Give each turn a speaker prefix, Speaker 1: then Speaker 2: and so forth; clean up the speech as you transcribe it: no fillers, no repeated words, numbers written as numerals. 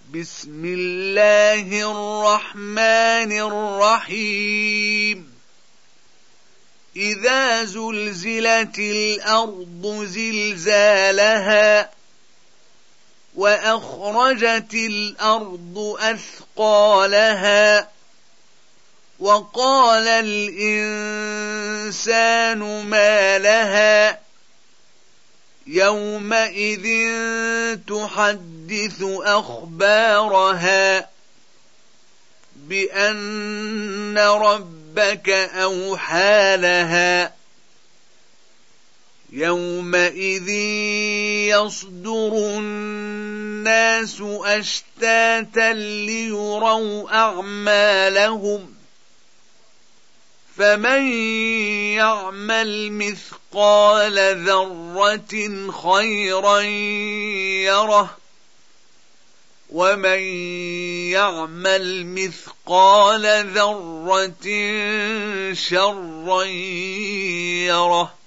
Speaker 1: بسم الله الرحمن الرحيم إذا زلزلت الأرض زلزالها وأخرجت الأرض أثقالها وقال الإنسان ما لها يومئذ تحدث أخبارها بأن ربك أوحى لها يومئذ يصدر الناس أشتاتا ليروا أعمالهم فمن يعمل مثقال ذرة خيرا يره ومن يعمل مثقال ذرة شرا يره